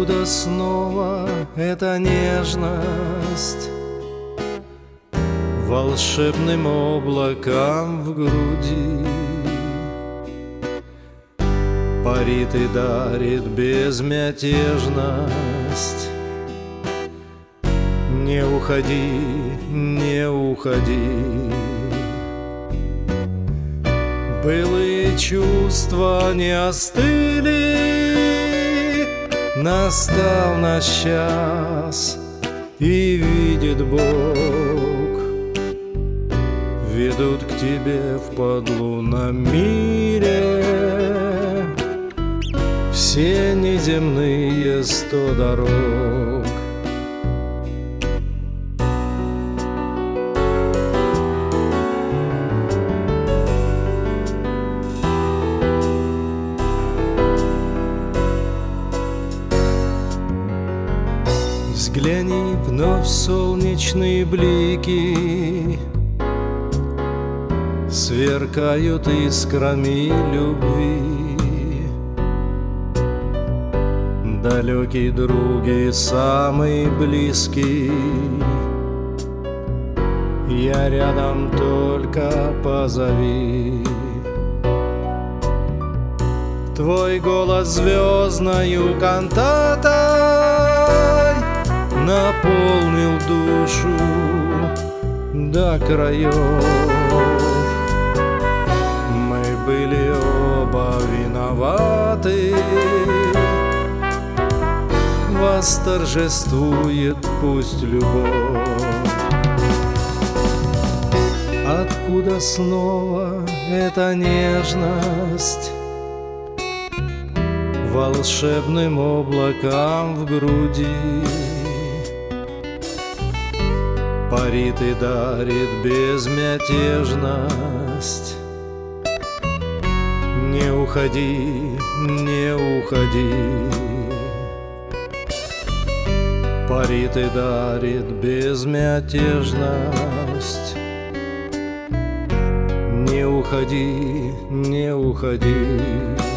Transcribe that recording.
Откуда снова эта нежность волшебным облаком в груди парит и дарит безмятежность? Не уходи, не уходи. Былые чувства не остыли, настал наш час, и видит Бог, ведут к тебе в подлунном мире все неземные 100 дорог. Взгляни вновь в солнечные блики, сверкают искрами любви. Далекий друг и самый близкий, я рядом, только позови. Твой голос звездною кантатой наполнил душу до краев. Мы были оба виноваты, восторжествует пусть любовь. Откуда снова эта нежность волшебным облаком в груди парит и дарит безмятежность? Не уходи, не уходи. Парит и дарит безмятежность. Не уходи, не уходи.